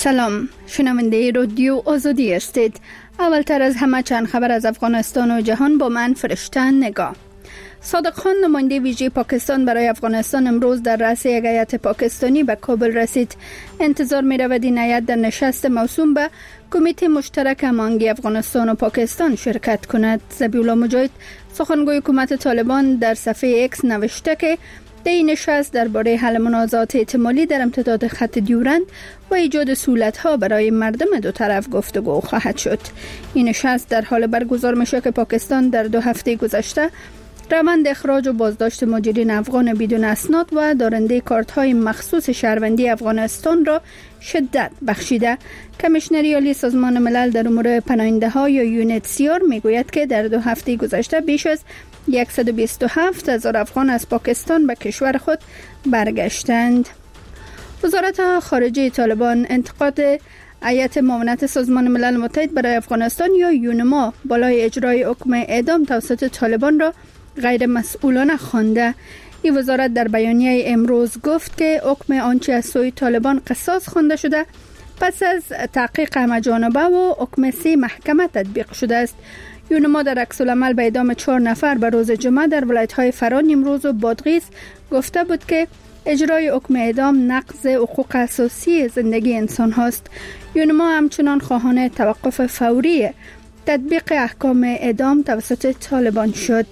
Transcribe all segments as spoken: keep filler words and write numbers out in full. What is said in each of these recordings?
سلام، شنونده رادیو آزادی هستید. اولتر از همه چند خبر از افغانستان و جهان با من فرشته نگاه. صادق خان نماینده ویژه پاکستان برای افغانستان امروز در رأس یک هیئت پاکستانی به کابل رسید. انتظار می رود این هیئت در نشست موسوم به کمیته مشترک هماهنگی افغانستان و پاکستان شرکت کند. ذبیح الله مجاهد سخنگوی حکومت طالبان در صفحه ایکس نوشته که در این نشست درباره حل منازعات احتمالی در امتداد خط دیورند و ایجاد سهولت‌ها برای مردم دو طرف گفتگو خواهد شد. این نشست در حال برگزار میشه که پاکستان در دو هفته گذشته روند اخراج و بازداشت مهاجرین افغان بدون اسناد و دارنده کارت‌های مخصوص شهروندی افغانستان را شدت بخشیده. کمیشنری عالی سازمان ملل در امور پناهنده‌ها یا یونیتسیار میگوید که در دو هفته گذشته بیش از صد و بیست و هفت هزار افغان از پاکستان به کشور خود برگشتند. وزارت خارجه طالبان انتقاد هیئت معاونت سازمان ملل متحد برای افغانستان یا یونما بالای اجرای حکم اعدام توسط طالبان را غیر مسئولانه خوانده. این وزارت در بیانیه امروز گفت که حکم آنچه از سوی طالبان قصاص خوانده شده پس از تحقیق همه‌جانبه و حکم سه محکمه تطبیق شده است. یونما در عکس‌العمل به اعدام چهار نفر به روز جمعه در ولایت‌های فرا، نیمروز و بادغیس گفته بود که اجرای حکم اعدام نقض حقوق اساسی زندگی انسان هاست. یونما همچنان خواهان توقف فوری تطبیق احکام اعدام توسط طالبان شد.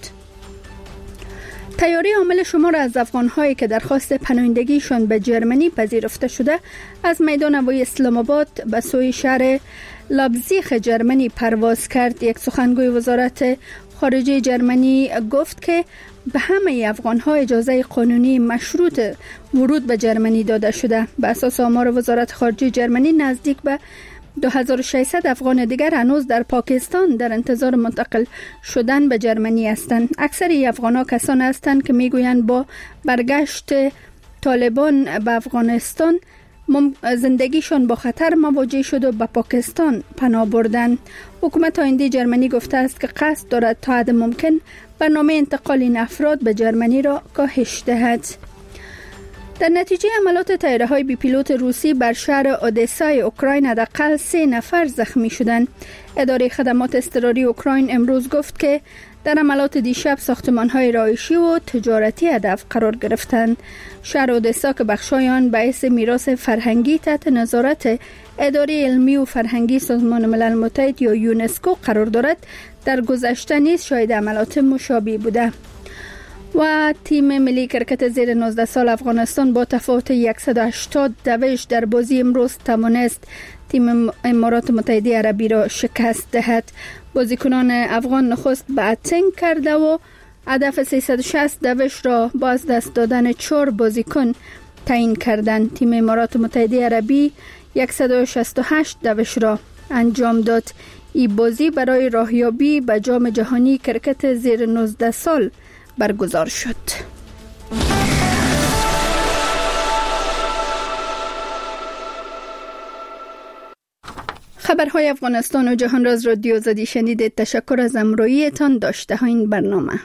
تیاری حامل شمار از افغان‌هایی که درخواست پناهندگیشان به جرمنی پذیرفته شده از میدان هوایی اسلام آباد به سوی شهر لایپزیگ جرمنی پرواز کرد. یک سخنگوی وزارت خارجه جرمنی گفت که به همه افغان‌ها اجازه قانونی مشروط ورود به جرمنی داده شده. به اساس آمار وزارت خارجه جرمنی نزدیک به دو هزار و ششصد افغان دیگر هنوز در پاکستان در انتظار منتقل شدن به جرمنی هستند. اکثر افغان‌ها کسان هستند که میگویند با برگشت طالبان به افغانستان زندگیشان با خطر مواجه شد و به پاکستان پناه بردند. حکومت آینده جرمنی گفته است که قصد دارد تا حد ممکن برنامه انتقال این افراد به جرمنی را کاهش دهد. در نتیجه حملات طیاره‌های بی پیلوت روسی بر شهر اودسای اوکراین حداقل سه نفر زخمی شدند. اداره خدمات اضطراری اوکراین امروز گفت که در حملات دیشب ساختمان‌های رهایشی و تجارتی هدف قرار گرفتند. شهر اودسا که بخشای آن باعث میراث فرهنگی تحت نظارت اداره علمی و فرهنگی سازمان ملل متحد یا یونسکو قرار دارد، در گذشته نیز شاهد حملات مشابه بوده. و تیم ملی کرکت زیر نوزده سال افغانستان با تفاوت صد و هشتاد دوش در بازی امروز توانست تیم امارات متحده عربی را شکست دهد. بازیکنان افغان نخست باتینگ کرده و هدف سیصد و شصت دوش را با از دست دادن چهار بازیکن تعیین کردند. تیم امارات متحده عربی صد و شصت و هشت دوش را انجام داد. این بازی برای راهیابی به جام جهانی کرکت زیر نوزده سال برگزار شد. خبرهای افغانستان و جهان را از رادیو آزادی شنیدید. تشکر از همراهیتان. داشته ها این برنامه.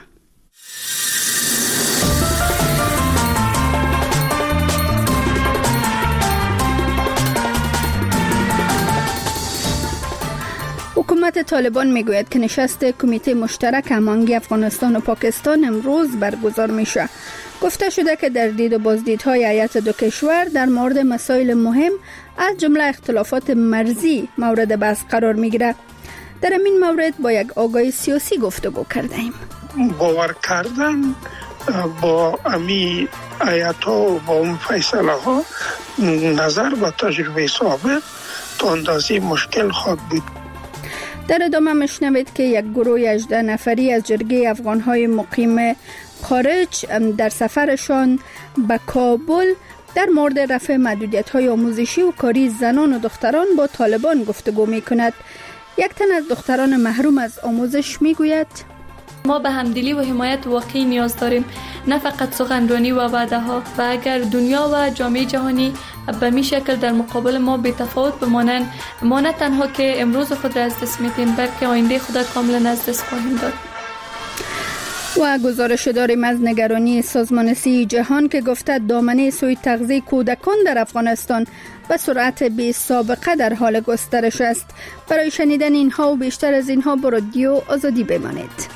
حکومت طالبان میگوید که نشست کمیته مشترک هماهنگی افغانستان و پاکستان امروز برگزار میشه. گفته شده که در دید و بازدیدهای هیئت دو کشور در مورد مسائل مهم از جمله اختلافات مرزی مورد بحث قرار میگیره. در این مورد با یک آگاه سیاسی گفتگو کردیم. باور کردن با امی هیئت‌ها و با اون فیصله ها نظر و تجربه سابق تا اندازه مشکل خواهد بود. در ادامه مشنوید که یک گروه هجده نفری از جرگه افغان‌های مقیم خارج در سفرشان به کابل در مورد رفع محدودیت‌های آموزشی و کاری زنان و دختران با طالبان گفتگو می‌کند. یک تن از دختران محروم از آموزش می‌گوید: ما به همدلی و حمایت واقعی نیاز داریم، نه فقط سخنرانی و وعده ها. و اگر دنیا و جامعه جهانی به می شکل در مقابل ما بی تفاوت بمانند، ما نه تنها که امروز خود را از دست میدیم بلکه آینده خود کاملا از دست خواهیم داد. و گزارش داریم از نگرانی سازمان صحت جهان که گفته دامنه سوی تغذیه کودکان در افغانستان به سرعت بی سابقه در حال گسترش است. برای شنیدن اینها و بیشتر از اینها با رادیو آزادی بمانید.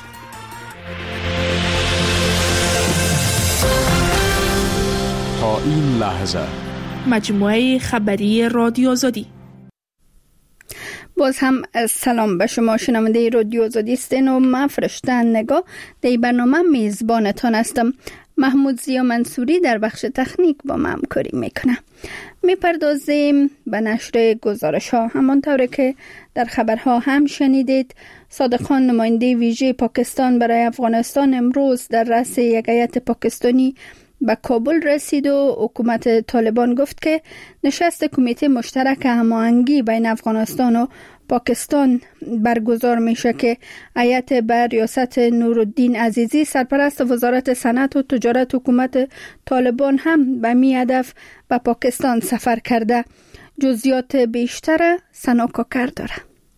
تا این لحظه مجموعه خبری رادیو آزادی. باز هم سلام به شما شنونده رادیو آزادی هستین و من فرشته نگاه در برنامه میزبانتان هستم. محمود زیا منصوری در بخش تکنیک با من همکاری میکنه. میپردازیم به نشر گزارش ها. همانطور که در خبرها هم شنیدید، صادق خان نماینده ویژه پاکستان برای افغانستان امروز در رأس یک هیئت پاکستانی به کابل رسید و حکومت طالبان گفت که نشست کمیته مشترک هماهنگی بین افغانستان و پاکستان برگزار میشه که هیئت بر ریاست نورالدین عزیزی سرپرست وزارت صنعت و تجارت حکومت طالبان هم به می هدف به پاکستان سفر کرده. جزئیات بیشتر سنا کاکر داره.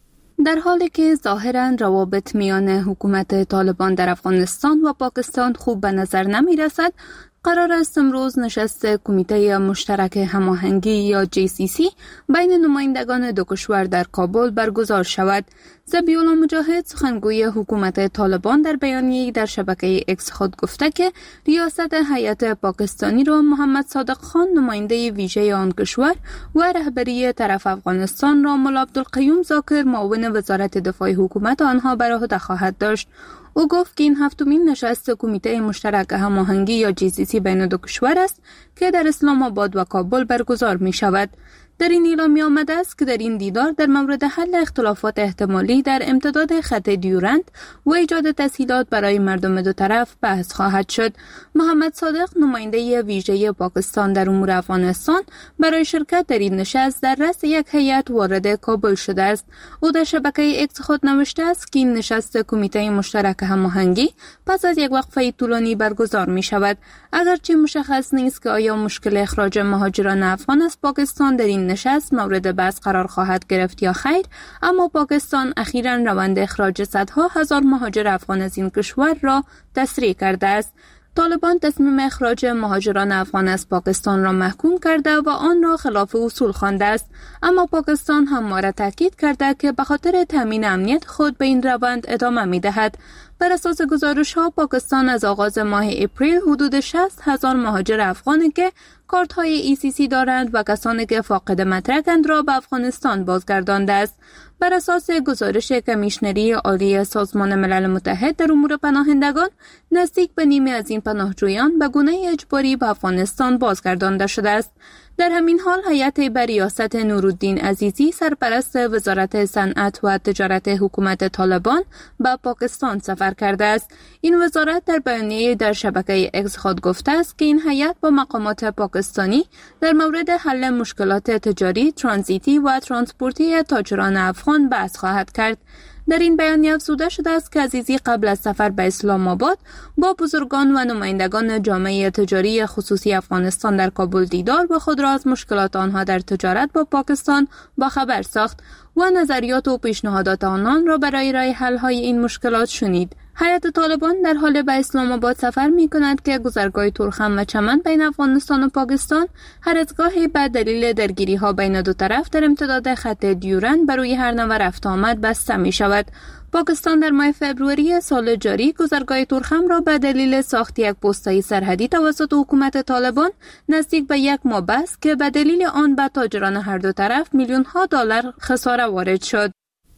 در حالی که ظاهراً روابط میان حکومت طالبان در افغانستان و پاکستان خوب به نظر نمی رسد، قرار است امروز نشست کمیته مشترک هماهنگی یا جی سی سی بین نمایندگان دو کشور در کابل برگزار شود. ذبیح‌الله مجاهد سخنگوی حکومت طالبان در بیانیه‌ای در شبکه اکس خود گفته که ریاست هیئت پاکستانی را محمد صادق خان نماینده ویژه آن کشور و رهبری طرف افغانستان را مولا عبدالقیوم ذاکر معاون وزارت دفاع حکومت آنها بر عهده خواهد داشت. او گفت که این هفتمین نشست کمیته مشترک هماهنگی یا جی سی سی بین دو کشور است که در اسلام آباد و کابل برگزار می شود. در این اعلامیه آمده است که در این دیدار در مورد حل اختلافات احتمالی در امتداد خط دیورند و ایجاد تسهیلات برای مردم دو طرف بحث خواهد شد. محمد صادق نماینده ویژه پاکستان در امور افغانستان برای شرکت در این نشست در رأس یک هیئت وارد کابل شده است. او در شبکه اکس خود نوشته است که این نشست کمیته مشترک هماهنگی پس از یک وقفه طولانی برگزار می شود. اگرچه مشخص نیست که آیا مشکل اخراج مهاجران افغان از پاکستان در این نشست مورد بحث قرار خواهد گرفت یا خیر، اما پاکستان اخیراً روند اخراج صدها هزار مهاجر افغان از این کشور را تسریع کرده است. طالبان تصمیم اخراج مهاجران افغان از پاکستان را محکوم کرده و آن را خلاف اصول خوانده است، اما پاکستان همواره تاکید کرده که به خاطر تامین امنیت خود به این روند ادامه می‌دهد. بر اساس گزارش‌ها پاکستان از آغاز ماه اپریل حدود شصت هزار مهاجر افغانی که کارت‌های ای سی سی دارند و کسانی که فاقد مدرکند را به افغانستان بازگردانده است. بر اساس گزارش کمیشنری عالی سازمان ملل متحد در امور پناهندگان، نزدیک به نیمه از این پناهجویان به گونه اجباری به افغانستان بازگردانده شده است. در همین حال هیئت بر ریاست نورالدین عزیزی سرپرست وزارت صنعت و تجارت حکومت طالبان به پاکستان سفر کرده است. این وزارت در بیانیه در شبکه اکس خود گفته است که این هیئت با مقامات پاکستانی در مورد حل مشکلات تجاری، ترانزیتی و ترانسپورتی تاجران افغان بحث خواهد کرد. در این بیانیه افزوده شده است که عزیزی قبل از سفر به اسلام آباد با بزرگان و نمایندگان جامعه تجاری خصوصی افغانستان در کابل دیدار و خود را از مشکلات آنها در تجارت با پاکستان با خبر ساخت و نظریات و پیشنهادات آنان را برای رای حل های این مشکلات شنید. هیئت طالبان در حال به اسلام آباد سفر می کند که گذرگاه تورخم و چمن بین افغانستان و پاکستان هر از گاهی به دلیل درگیری ها بین دو طرف در امتداد خط دیورند بر روی هر نوع رفت آمد بسته می شود. پاکستان در ماه فوریه سال جاری گذرگاه تورخم را به دلیل ساخت یک پست‌های سرحدی توسط حکومت طالبان نزدیک به یک ماه بست که به دلیل آن به تاجران هر دو طرف میلیون ها دلار خساره وارد شد.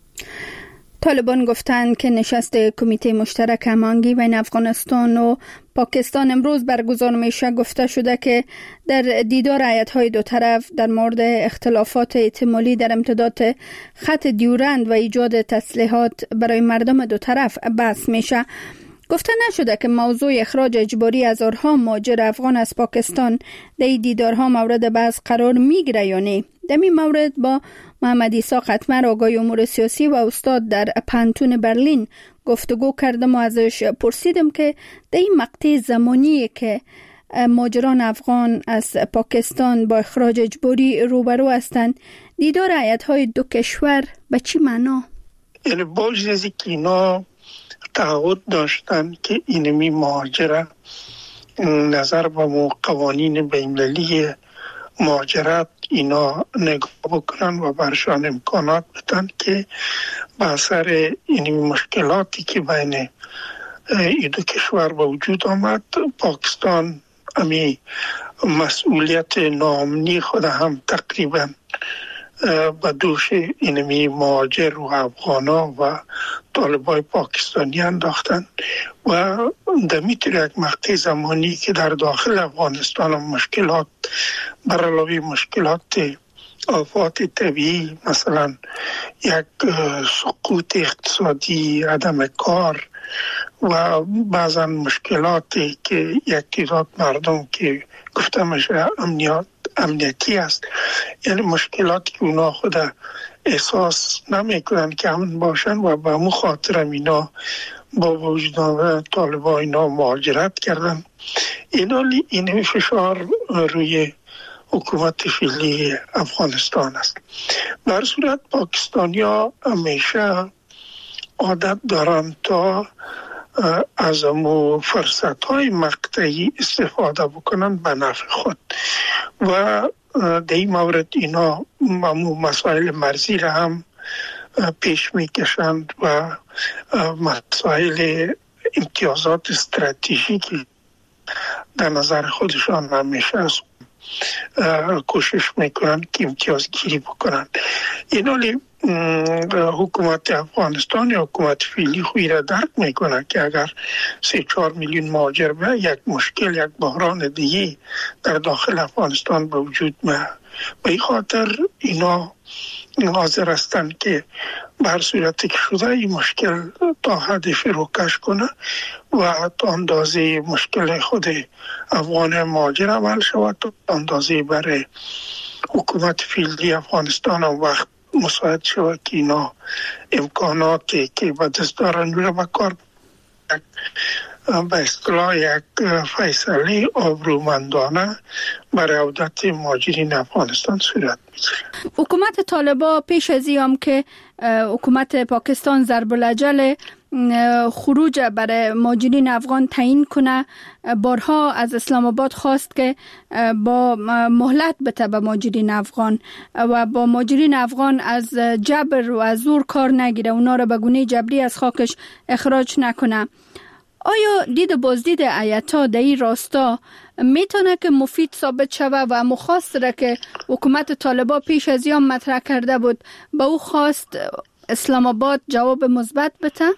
طالبان گفتند که نشست کمیته مشترک هماهنگی بین افغانستان و پاکستان امروز برگزار میشه. گفته شده که در دیدار هیئت‌های دو طرف در مورد اختلافات احتمالی در امتداد خط دیورند و ایجاد تسهیلات برای مردم دو طرف بحث میشه. گفته نشده که موضوع اخراج اجباری هزارها مهاجر افغان از پاکستان در این دیدارها مورد بحث قرار میگیره یا نه. در این مورد با محمد عیسی قطمر آقای امور سیاسی و استاد در پانتون برلین گفتگو کردم و ازش پرسیدم که در این مقطع زمانی که مهاجران افغان از پاکستان با اخراج اجباری روبرو هستند، دیدار هیئت‌های دو کشور به چی معنا؟ یعنی با از اینکه اینا تعهد داشتن که اینمی مهاجره نظر به قوانین بین‌المللی مهاجرت اینا نگاه بکنن و برشان امکانات بدن که به اثر این مشکلاتی که بین این دو کشور به وجود آمد، پاکستان امی مسئولیت ناامنی خود هم تقریبا به دوش اینمی مهاجر و افغانا و طالبای پاکستانی انداختن و در میتر یک مقطع زمانی که در داخل افغانستان مشکلات بر علاوه مشکلات آفات طبیعی، مثلا یک سقوط اقتصادی، عدم کار و بعضا مشکلاتی که یک تعداد مردم که گفته میشه امنیت امنیتی است، یعنی مشکلاتی که اونا خود احساس نمیکنن که امن باشن و به مو خاطر اینا با وجود آمدن طالبان اینا مهاجرت کردن. اینا این فشار روی حکومت فعلی افغانستان است. در صورت پاکستانیا همیشه عادت دارن تا از امو فرصت های مقطعی استفاده بکنن به نفع خود و در این مورد اینا امو مسائل مرزی را هم پیش میکشند و مسائل امتیازات استراتژیکی در نظر خودشان همیشه است کوشش میکنن که امتیاز گیری بکنن. اینا حکومت افغانستان یا حکومت فعلی خوی را درک میکنه که اگر سه چهار میلیون مهاجر به یک مشکل، یک بحران دیگه در داخل افغانستان به وجود میاد، به این خاطر اینا حاضر هستند که به هر صورتی که شده این مشکل تا حد فروکش کنه و تا اندازه مشکل خود افغان مهاجر عمل شود، تا اندازه برای حکومت فعلی افغانستان هم وقت مساعد شود که اینا امکاناتی که به دست دارن رو به کار به اصطلاح یک فیصله آبرومندانه برای عودت مهاجرین افغانستان صورت بگیره. حکومت طالبان پیش از این هم که حکومت پاکستان ضرب الاجل خروج برای مهاجرین افغان تعیین کنه، بارها از اسلام آباد خواست که با مهلت بده به مهاجرین افغان و با مهاجرین افغان از جبر و از زور کار نگیره، اونا را به گونه جبری از خاکش اخراج نکنه. آیا دید بازدید ایتا در این راستا میتونه که مفید ثابت شوه و مخواست را که حکومت طالبان پیش از این مطرح کرده بود به او خواست اسلام آباد جواب مثبت بده؟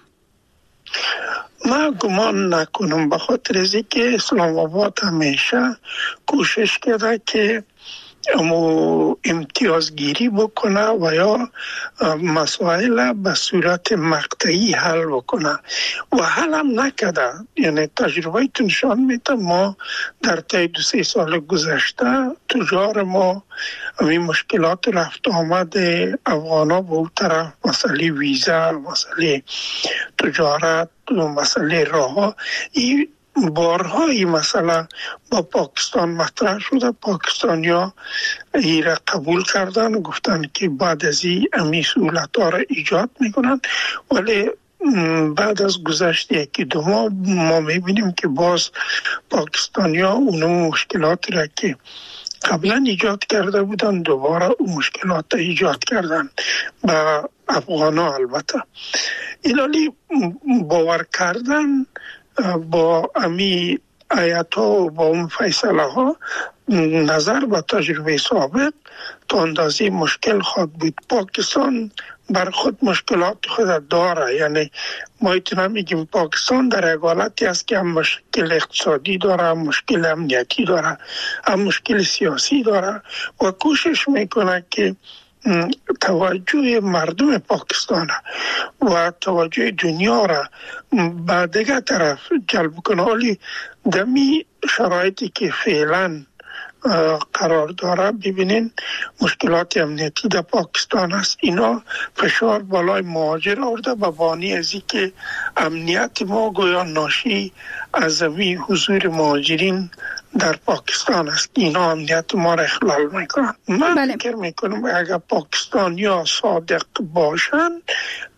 من گمان نکنم، به خاطر از اینکه اسلام آباد همیشه کوشش کرده که امو امتیازگیری بکنه و یا مسائل به صورت مقطعی حل بکنه و حل هم نکرده. یعنی تجربه نشان میده ما در طی دو سه سال گذشته تجار ما این مشکلات رفت آمد افغانا به اون طرف، مسئله ویزا، مسئله تجارت و مسئله راه، این بارها این مسئله با پاکستان مطرح شده. پاکستانیا این را قبول کردن و گفتن که بعد از این امی سهولت ها را ایجاد میکنن، ولی بعد از گذشت یکی دو ماه ما میبینیم که باز پاکستانیا اون مشکلات را که قبلا ایجاد کرده بودن دوباره اون مشکلات را ایجاد کردن با افغانا. البته اینالی باور کردن با امی آیات ها و با اون فیصله ها نظر به تجربه سابق تا اندازه مشکل خود بود. پاکستان بر خود مشکلات خود داره، یعنی ما ایتنا میگیم پاکستان در یک حالتی است که هم مشکل اقتصادی داره، هم مشکل امنیتی داره، هم مشکل سیاسی داره و کوشش میکنه که توجه مردم پاکستان و توجه دنیا را به دیگر طرف جلب کنه. ولی دمی شرایطی که فعلا قرار داره، ببینین مشکلات امنیتی در پاکستان است، اینا فشار بالای مهاجر آورده و بانی از این که امنیت ما گویا ناشی از این حضور مهاجرین در پاکستان است. اینا امنیت ما را اخلال میکنن. من بله. فکر میکنم اگر پاکستانیا صادق باشن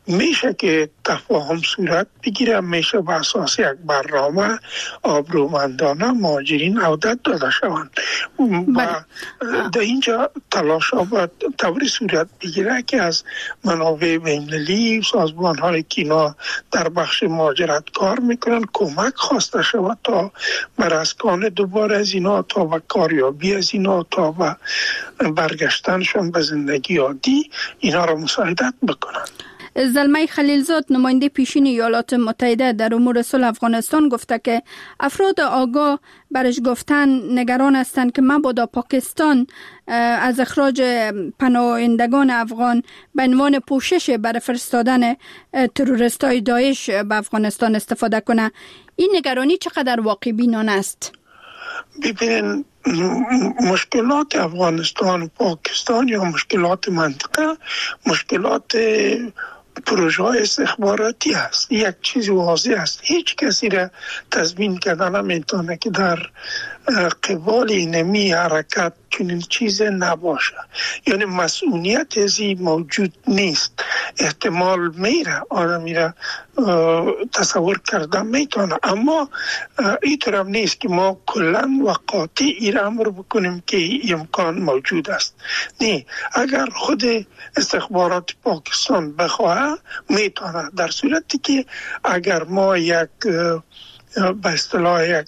میشه که تفاهم صورت بگیره، میشه به اساس یک برنامه آبرومندانه مهاجرین عودت داده شوند و در اینجا تلاش ها باید طوری صورت بگیره که از منابع بین‌المللی، سازمان های که اینا در بخش مهاجرت کار میکنن کمک خواسته شود تا بر اسکان دوباره از اینا، تا به کاریابی از اینا، تا به برگشتنشان به زندگی عادی اینا را مساعدت بکنن. زلمه خلیلزاد نماینده پیشین ایالات متحده در امور صلح افغانستان گفته که افراد آگاه برش گفتن نگران هستند که مبادا پاکستان از اخراج پناهندگان افغان به عنوان پوشش برای فرستادن تروریستای داعش به افغانستان استفاده کنه. این نگرانی چقدر واقع بینانه است؟ ببینن مشکلات افغانستان و پاکستان یا مشکلات منطقه مشکلات پروژه های استخباراتی است. یک چیز واضح است، هیچ کسی را تضمین کردن نمیتونه که در قبال اینمی حرکت چنین چیز نباشه، یعنی مسئولیت ازی موجود نیست. احتمال میره آدمی را تصور کردن میتونه، اما اینطور هم نیست که ما کلن و قاطع این امر بکنیم که امکان موجود است. نه، اگر خود استخبارات پاکستان بخواه میتونه، در صورتی که اگر ما یک به اصطلاح یک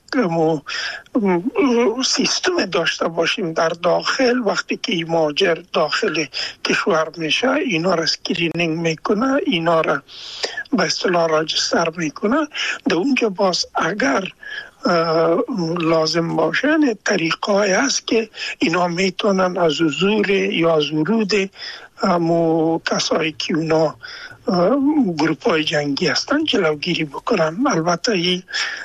سیستم داشته باشیم در داخل، وقتی که مهاجر داخل کشور میشه اینا را اسکرینینگ میکنه، اینا را به اصطلاح راجستر میکنه، در اونجا باز اگر لازم باشن طریقه‌ای هست که اینا میتونن از حضور یا از ورود همو کسایی که اونا گروپ های جنگی هستن جلوگیری بکنن. البته این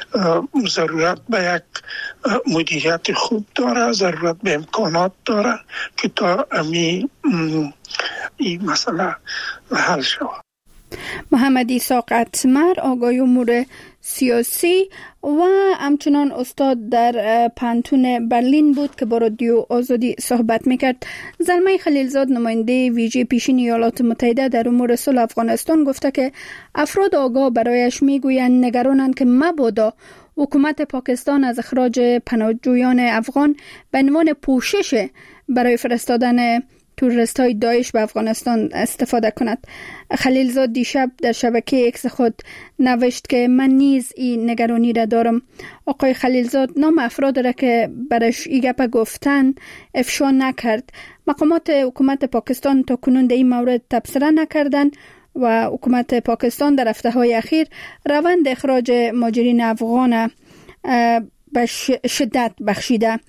ضرورت به یک مدیریت خوب داره، ضرورت به امکانات داره که تا امی این مسئله حل شود. محمد ایساق اتمر، آقای امور سیاسی و همچنان استاد در پانتون برلین بود که با رادیو آزادی صحبت میکرد. زلمه خلیلزاد نماینده ویژه پیشین ایالات متحده در امور صلح افغانستان گفته که افراد آگاه برایش میگویند نگرانند که مبادا حکومت پاکستان از اخراج پناهجویان افغان به عنوان پوشش برای فرستادن تروریست های داعش به افغانستان استفاده کند. خلیلزاد دیشب در شبکه ایکس خود نوشت که من نیز این نگرانی را دارم. آقای خلیلزاد نام افراد را که برش ای گپ گفتن افشا نکرد. مقامات حکومت پاکستان تا کنون در این مورد تبصره نکردند و حکومت پاکستان در هفته های اخیر روند اخراج مهاجرین افغان به شدت بخشیده.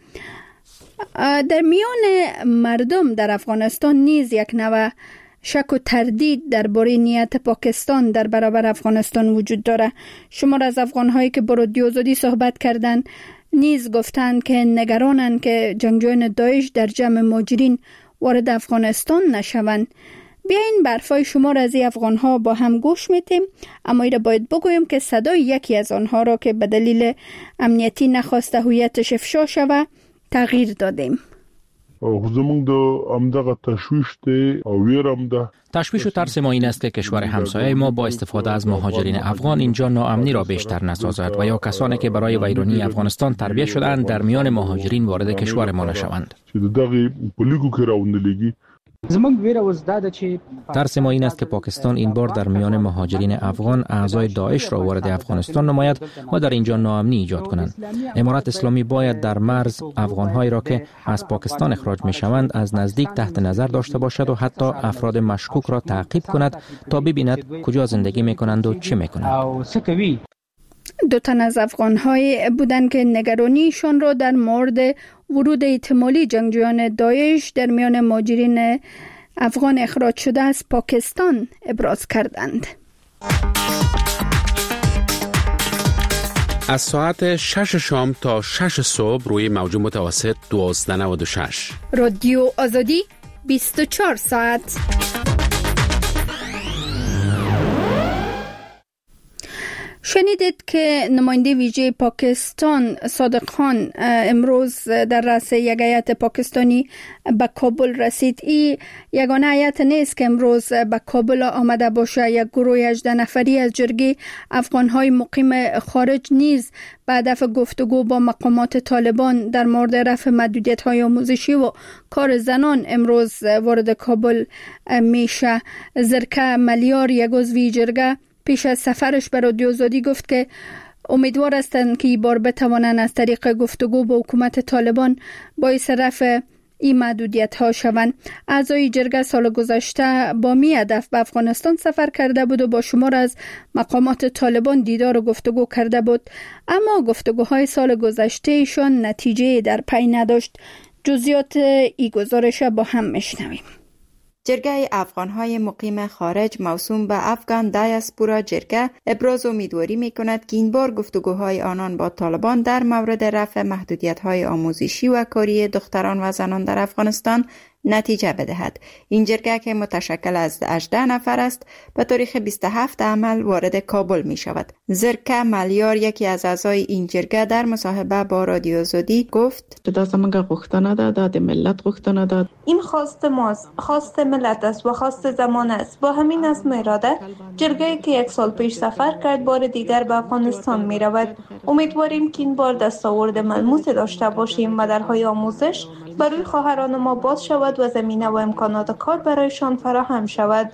در میان مردم در افغانستان نیز یک نوع شک و تردید درباره نیت پاکستان در برابر افغانستان وجود داره. شمار از افغان‌هایی که با رادیو آزادی صحبت کردند نیز گفتند که نگرانند که جنگجویان داعش در جمع مهاجرین وارد افغانستان نشوند. بیاین برفای شمار از این افغان‌ها با هم گوش میتیم، اما ایره باید بگویم که صدای یکی از آنها را که به دلیل امنیتی نخواسته هویتش افشا شود تغییر دادیم. زمونږ د همدغه تشویش دی او ویرم ده. تشویش و ترس ما این است که کشور همسایه ما با استفاده از مهاجرین افغان اینجا ناامنی را بیشتر نسازد و یا کسانی که برای ویرانی افغانستان تربیت شده‌اند در میان مهاجرین وارد کشور ما نشوند. ترس ما این است که پاکستان این بار در میان مهاجرین افغان اعضای داعش را وارد افغانستان نماید و در اینجا ناامنی ایجاد کنند. امارت اسلامی باید در مرز افغان‌هایی را که از پاکستان اخراج می‌شوند از نزدیک تحت نظر داشته باشد و حتی افراد مشکوک را تعقیب کند تا ببیند کجا زندگی می‌کنند و چه می‌کنند. دو تن از افغان‌های بودند که نگرانیشان را در مورد ورود احتمالی جنگجویان داعش در میان مهاجرین افغان اخراج شده از پاکستان ابراز کردند. از ساعت شش شام تا شش صبح روی موج متوسط دوازده نود و شش رادیو آزادی بیست و چهار ساعت. شنیدید که نماینده ویژه پاکستان صادق خان امروز در رأس یک هیئت پاکستانی به کابل رسید. این یگانه هیئت نیست که امروز به کابل آمده باشه. یک گروه هجده نفری از جرگه افغانهای مقیم خارج نیز به هدف گفتگو با مقامات طالبان در مورد رفع محدودیت‌های آموزشی و کار زنان امروز وارد کابل میشه. زرکه ملیار، یک عضو جرگه، پیش از سفرش به رادیو آزادی گفت که امیدوار هستند که این بار بتوانند از طریق گفتگو با حکومت طالبان باعث رفع این محدودیت ها شوند. اعضای جرگه سال گذشته با می هدف به افغانستان سفر کرده بود و با شمار از مقامات طالبان دیدار و گفتگو کرده بود، اما گفتگوهای سال گذشته ایشان نتیجه در پی نداشت. جزئیات این گزارش با هم میشنویم. جرگه افغانهای مقیم خارج موسوم به افغان دیاسپورا جرگه ابراز امیدواری میکند که این بار گفتگوهای آنان با طالبان در مورد رفع محدودیت‌های آموزشی و کاری دختران و زنان در افغانستان نتیجه بدهد. این جرگه که متشکل از هجده نفر است به تاریخ بیست و هفتم عمل وارد کابل می شود. زرکه ملیار، یکی از اعضای این جرگه، در مصاحبه با رادیو آزادی گفت: دا زمانگا غوښتنه ده، دا د ملت غوښتنه ده. این خواست ماست، خواست ملت است و خواست زمان است. با همین عزم اراده جرگه‌ای که یک سال پیش سفر کرد بار دیگر به افغانستان می رود. امیدواریم که این بار دستاورد ملموسی داشته باشیم و درهای آموزش برای خواهران ما باز شود و زمینه و امکانات کار برایشان فراهم شود.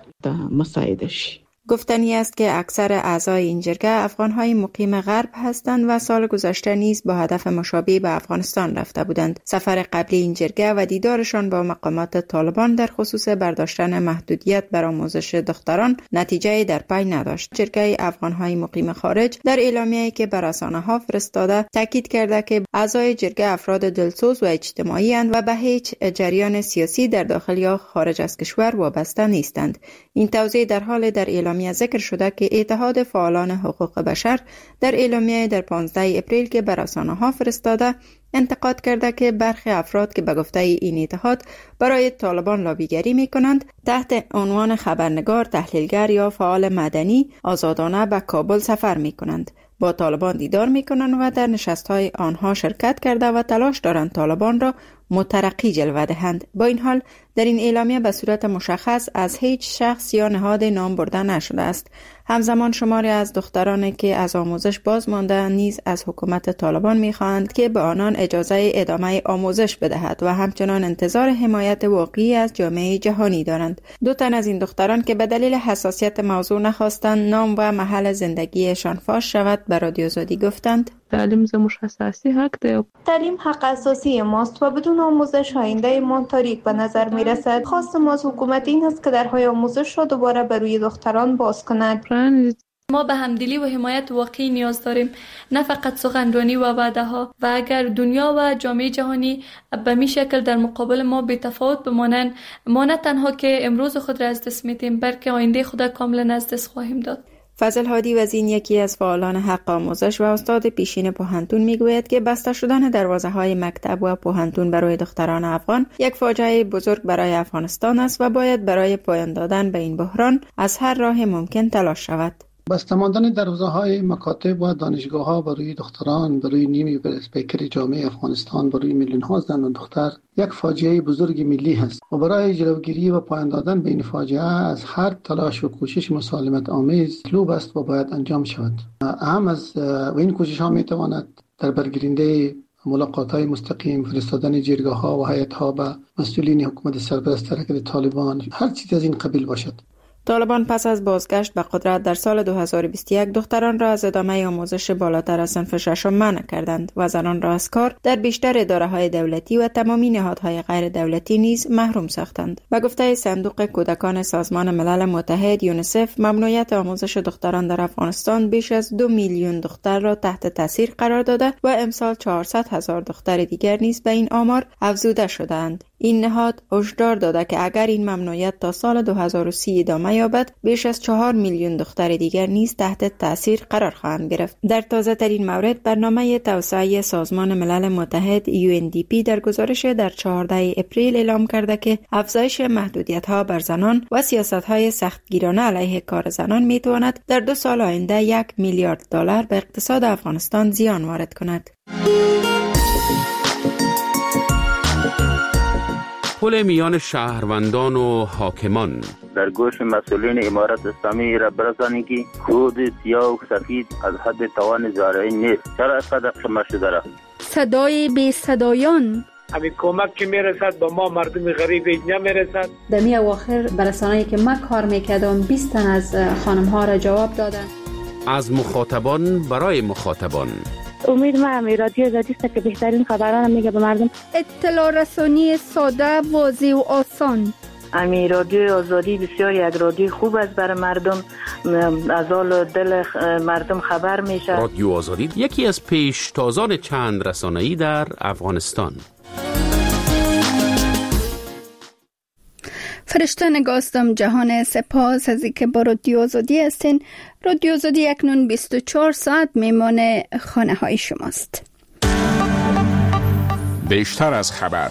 مساعدش گفتنی است که اکثر اعضای این جرگه افغانهای مقیم غرب هستند و سال گذشته نیز با هدف مشابه به افغانستان رفته بودند. سفر قبلی این جرگه و دیدارشان با مقامات طالبان در خصوص برداشتن محدودیت بر آموزش دختران نتیجه در پی نداشت. جرگه افغانهای مقیم خارج در اعلامیه‌ای که بر رسانه‌ها فرستاده تاکید کرده که اعضای جرگه افراد دلسوز و اجتماعی اند و به هیچ جریان سیاسی در داخل یا خارج از کشور وابسته نیستند. این توضیح در حال در اعلامیه ذکر شده که اتحاد فعالان حقوق بشر در اعلامیه در پانزده اپریل که به رسانه‌ها فرستاده انتقاد کرده که برخی افراد که به گفته این اتحاد برای طالبان لابیگری می‌کنند تحت عنوان خبرنگار، تحلیلگر یا فعال مدنی آزادانه به کابل سفر می‌کنند، با طالبان دیدار می‌کنند و در نشست‌های آنها شرکت کرده و تلاش دارند طالبان را مترقی جلوه دهند. با این حال در این اعلامیه به صورت مشخص از هیچ شخص یا نهاد نام برده نشده است. همزمان شماری از دخترانی که از آموزش باز مانده نیز از حکومت طالبان می‌خواهند که به آنان اجازه ادامه آموزش بدهد و همچنان انتظار حمایت واقعی از جامعه جهانی دارند. دو تن از این دختران که به دلیل حساسیت موضوع نخواستند نام و محل زندگیشان فاش شود به رادیو آزادی گفتند: تعلیم زموش اساسی حق ده. تعلیم حق اساسی ماست و بدون آموزش آینده ما تاریک به نظر می رسد. خواست ما از حکومت این است که درهای آموزش را دوباره بر روی دختران باز کند. ما به همدلی و حمایت واقعی نیاز داریم، نه فقط سخنرانی و وعده ها. و اگر دنیا و جامعه جهانی به می شکل در مقابل ما بی تفاوت بمانند، ما نه تنها که امروز خود را از دست میدیم بلکه آینده خود کاملا از دست خواهیم داد. فضل هادی وزین، یکی از فعالان حق آموزش و استاد پیشین پوهنتون، میگوید که بسته شدن دروازه‌های مکتب و پوهنتون برای دختران افغان یک فاجعه بزرگ برای افغانستان است و باید برای پایان دادن به این بحران از هر راه ممکن تلاش شود. بسته ماندن دروازه‌های مکاتب و دانشگاه‌ها برای دختران، برای نیمی پیکر جامعه افغانستان، برای میلیون‌ها زن و دختر یک فاجعه بزرگ ملی است و برای جلوگیری و پایان دادن به این فاجعه از هر تلاش و کوشش مسالمت آمیز مطلوب است و باید انجام شود. اهم از و این کوشش‌ها می‌تواند در برگیرنده ملاقات‌های مستقیم، فرستادن جرگه‌ها و هیئت‌ها به مسئولین حکومت سرپرست حرکت طالبان، هر چیز از این قبیل باشد. طالبان پس از بازگشت به قدرت در سال دو هزار و بیست و یک دختران را از ادامه آموزش بالاتر از صنف ششم منع کردند و زنان را از کار در بیشتر اداره‌های دولتی و تمامی نهادهای غیر دولتی نیز محروم ساختند. به گفته صندوق کودکان سازمان ملل متحد یونیسف، ممنوعیت آموزش دختران در افغانستان بیش از دو میلیون دختر را تحت تاثیر قرار داده و امسال چهارصد هزار دختر دیگر نیز به این آمار افزوده شدند. این نهاد هشدار داده که اگر این ممنوعیت تا سال دو هزار و سی ادامه یابد، بیش از چهار میلیون دختر دیگر نیز تحت تاثیر قرار خواهند گرفت. در تازه ترین مورد، برنامه توسعه سازمان ملل متحد یو ان دی پی در گزارش در چهاردهم اپریل اعلام کرده که افزایش محدودیت‌ها بر زنان و سیاست‌های سختگیرانه علیه کار زنان می‌تواند در دو سال آینده یک میلیارد دلار به اقتصاد افغانستان زیان وارد کند. پل میان شهروندان و حاکمان در گوش مسئولین امارت اسلامی را برسانی که خود سیاه و سفید از حد توان زارعی نیست. چرا اینقدر شما شده را؟ صدای بی صدایان، همین کمک که میرسد با ما مردم غریب نمیرسد. در می اواخر برسانه‌ای که من کار میکردم بیست تن از خانم ها را جواب دادن. از مخاطبان برای مخاطبان. امید ما امی رادیو آزادی است که بهترین خبران میگه به مردم. اطلاع رسانی ساده، واضح و آسان. امی رادیو آزادی بسیار یک رادیو خوب است برای مردم، از حال دل مردم خبر میشه. رادیو آزادی یکی از پیشتازان چند رسانه‌ای در افغانستان. فرشته نگاستم جهان، سپاس از اینکه با رادیو آزادی هستین. رادیو آزادی اکنون بیست و چهار ساعت میمان خانه های شماست. بیشتر از خبر.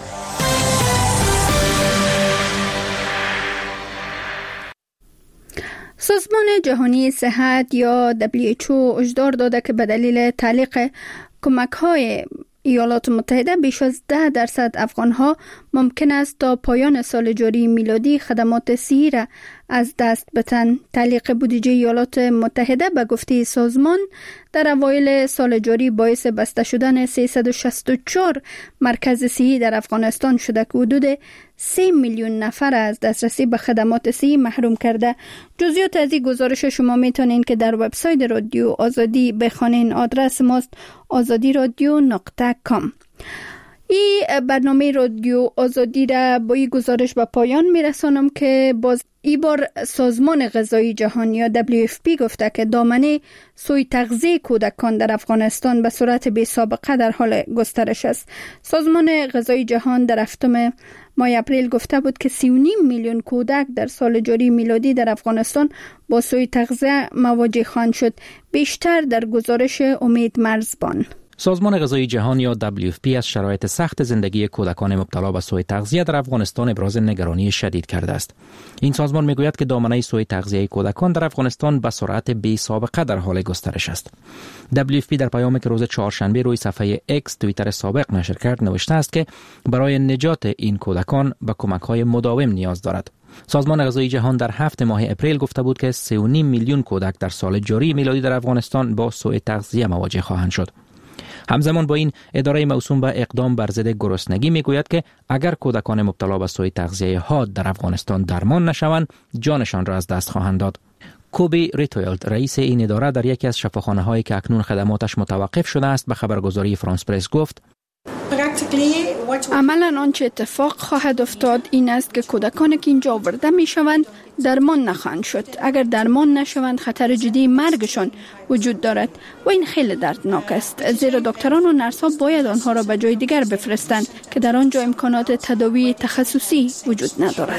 سازمان جهانی صحت یا دبلیو اچ او هشدار داده که به دلیل تعلیق کمک‌های ایالات متحده بیش از ده درصد افغان‌ها ممکن است تا پایان سال جاری میلادی خدمات صحی را از دست بدهند. تعلیق بودجه ایالات متحده به گفته سازمان در اوایل سال جاری باعث بسته شدن سیصد و شصت و چهار مرکز صحی در افغانستان شده که حدود سه میلیون نفر از دسترسی به خدمات صحی محروم کرده. جزئیات از این گزارش شما میتونین که در وبسایت رادیو آزادی بخوانین. آدرس ماست آزادی رادیو نقطه کام. این برنامه رادیو آزادی را با این گزارش به پایان میرسانم که باز این بار سازمان غذایی جهان یا دبلیو اف پی گفته که دامنه سوی تغذیه کودکان در افغانستان به صورت بی سابقه در حال گسترش است. سازمان غذایی جهان در هفتم ماه اپریل گفته بود که سی و نیم میلیون کودک در سال جاری میلادی در افغانستان با سوی تغذیه مواجه خواهند شد. بیشتر در گزارش امید مرزبان. سازمان غذایی جهان یا دبلیو اف پی از شرایط سخت زندگی کودکان مبتلا به سوء تغذیه در افغانستان ابراز نگرانی شدید کرده است. این سازمان میگوید که دامنه سوء تغذیه کودکان در افغانستان به سرعت بی سابقه در حال گسترش است. دبلیو اف پی در پیامی که روز چهارشنبه روی صفحه اکس توییتر سابق نشر کرد نوشته است که برای نجات این کودکان به کمک‌های مداوم نیاز دارد. سازمان غذایی جهان در هفت ماه اپریل گفته بود که سه و نیم میلیون کودک در سال جاری میلادی در افغانستان با سوء تغذیه مواجه خواهند شد. همزمان با این اداره موسوم به اقدام بر ضد گرسنگی میگوید که اگر کودکان مبتلا به سوء تغذیه حاد در افغانستان درمان نشوند جانشان را از دست خواهند داد. کوبی ریتویلد رئیس این اداره در یکی از شفاخانه‌هایی که اکنون خدماتش متوقف شده است به خبرگزاری فرانس پرس گفت عملاً آنچه اتفاق خواهد افتاد این است که کودکانی که اینجا آورده می شوند درمان نخواهند شد. اگر درمان نشوند خطر جدی مرگشان وجود دارد و این خیلی دردناک است، زیرا دکتران و نرس‌ها باید آنها را به جای دیگر بفرستند که در آنجا امکانات تداوی تخصصی وجود ندارد.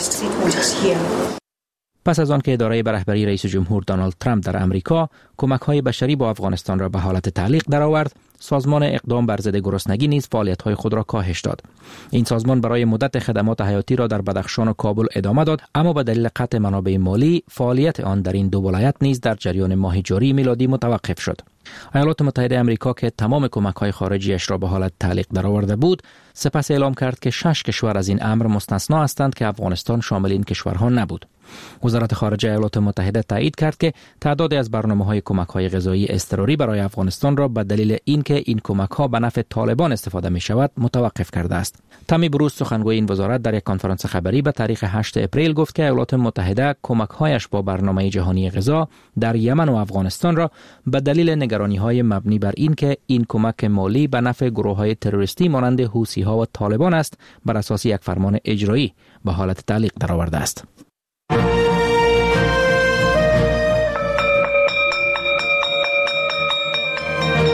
پس از آن که اداره به رهبری رئیس جمهور دونالد ترامپ در امریکا کمک‌های بشری با افغانستان را به حالت تعلیق درآورد، سازمان اقدام بر ضد گرسنگی نیز فعالیت‌های خود را کاهش داد. این سازمان برای مدت خدمات حیاتی را در بدخشان و کابل ادامه داد، اما به دلیل قطع منابع مالی فعالیت آن در این دو ولایت نیز در جریان ماه جاری میلادی متوقف شد. ایالات متحده آمریکا که تمام کمک‌های خارجیش را به حالت تعلیق درآورده بود، سپس اعلام کرد که شش کشور از این امر مستثنا هستند که افغانستان شامل این کشورها نبود. وزارت خارجه ایالات متحده تایید کرد که تعدادی از برنامه‌های کمک‌های غذایی اضطراری برای افغانستان را به دلیل اینکه این کمک‌ها به نفع طالبان استفاده می‌شود متوقف کرده است. تامی بروس سخنگوی این وزارت در یک کنفرانس خبری به تاریخ هشت اپریل گفت که ایالات متحده کمک‌هایش با برنامه جهانی غذا در یمن و افغانستان را به دلیل نگرانی‌های مبنی بر اینکه این کمک مالی به نفع گروه‌های تروریستی مانند حوثی‌ها و طالبان است بر اساس یک فرمان اجرایی به حالت تعلیق درآورده است.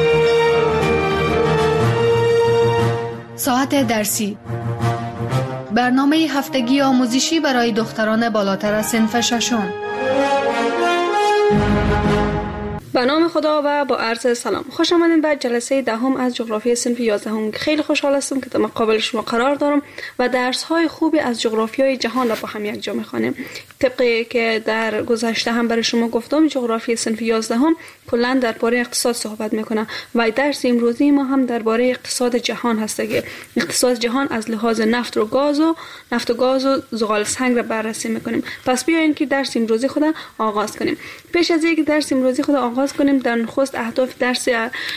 ساعت درسی برنامه هفتگی آموزشی برای دختران بالاتر از صنف ششم. به نام خدا و با عرض سلام. خوش آمدید به جلسه دهم از جغرافی صنف یازدهم. خیلی خوشحال هستم که در مقابل شما قرار دارم و درس های خوبی از جغرافیای جهان را با هم یک جا می‌خوانیم. طبقی که در گذشته هم برای شما گفتم، جغرافی صنف یازدهم کلا درباره اقتصاد صحبت میکنه و درس امروزی ما هم درباره اقتصاد جهان هست که اقتصاد جهان از لحاظ نفت و گاز و نفت و گاز و زغال سنگ را بررسی میکنیم. پس بیاین که درس امروزی خود آغاز کنیم. پیش از اینکه درس امروزی خود آغاز کنیم، در نخست اهداف درس